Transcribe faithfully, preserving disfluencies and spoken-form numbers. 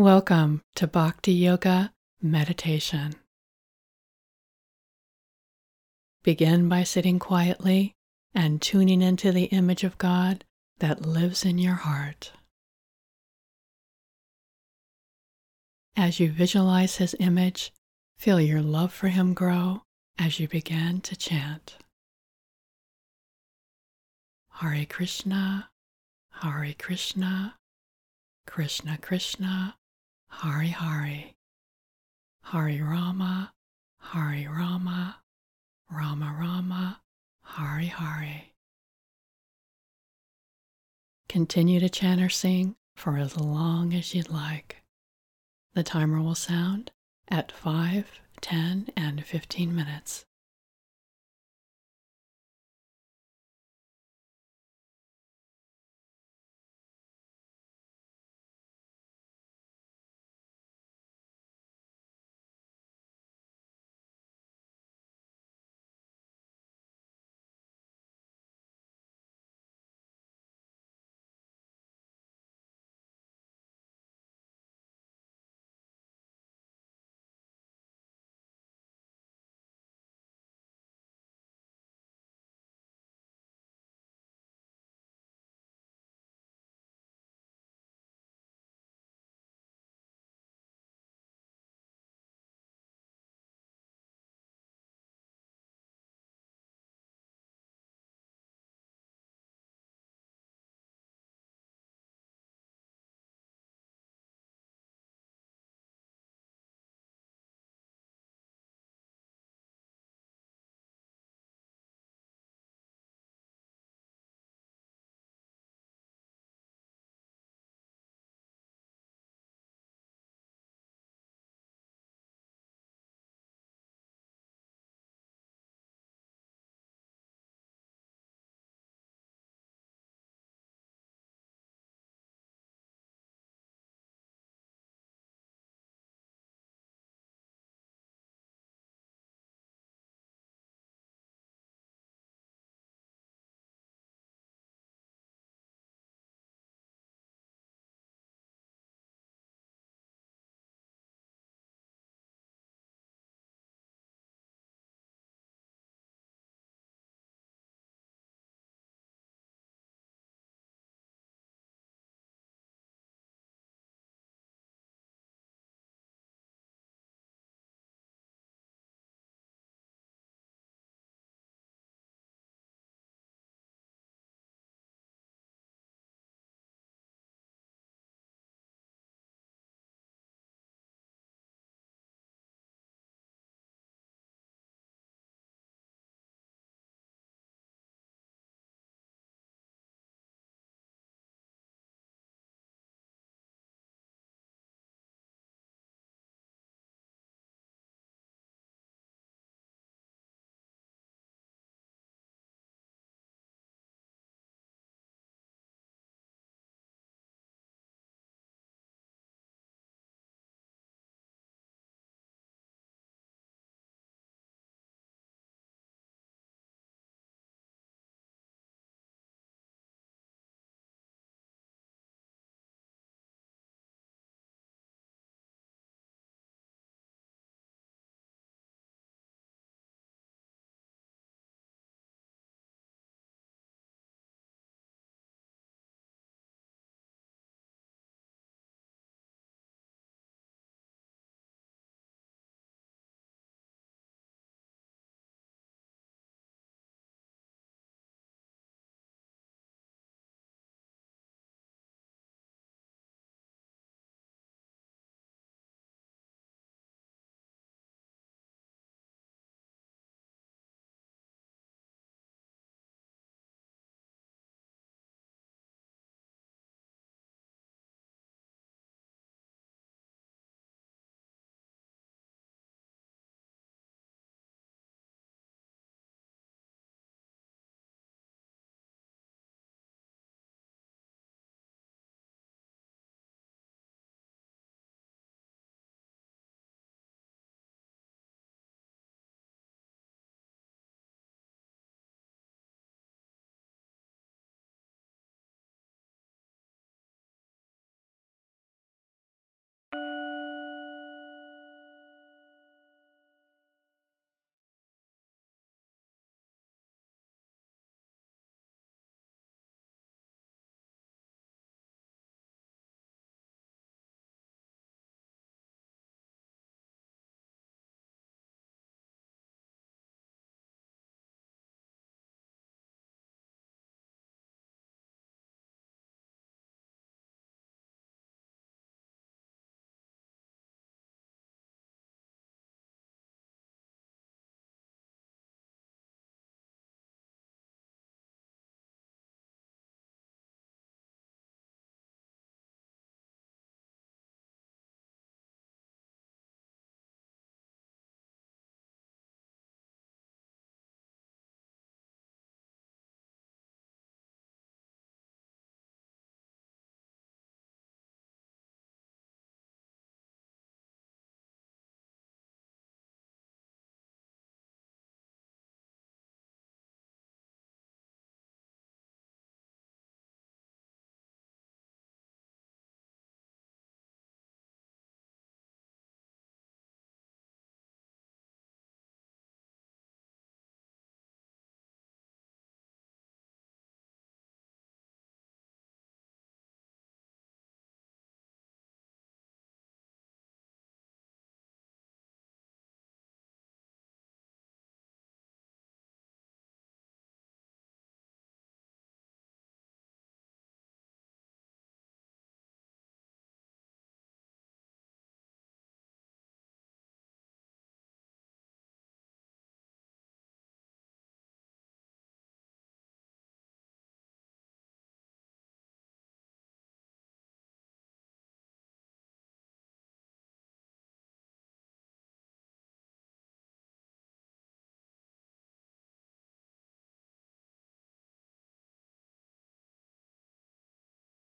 Welcome to Bhakti Yoga Meditation. Begin by sitting quietly and tuning into the image of God that lives in your heart. As you visualize His image, feel your love for Him grow as you begin to chant. Hare Krishna, Hare Krishna, Krishna Krishna, Hare Hare, Hare Rama, Hare Rama, Rama Rama, Hare Hare. Continue to chant or sing for as long as you'd like. The timer will sound at five, ten, and fifteen minutes.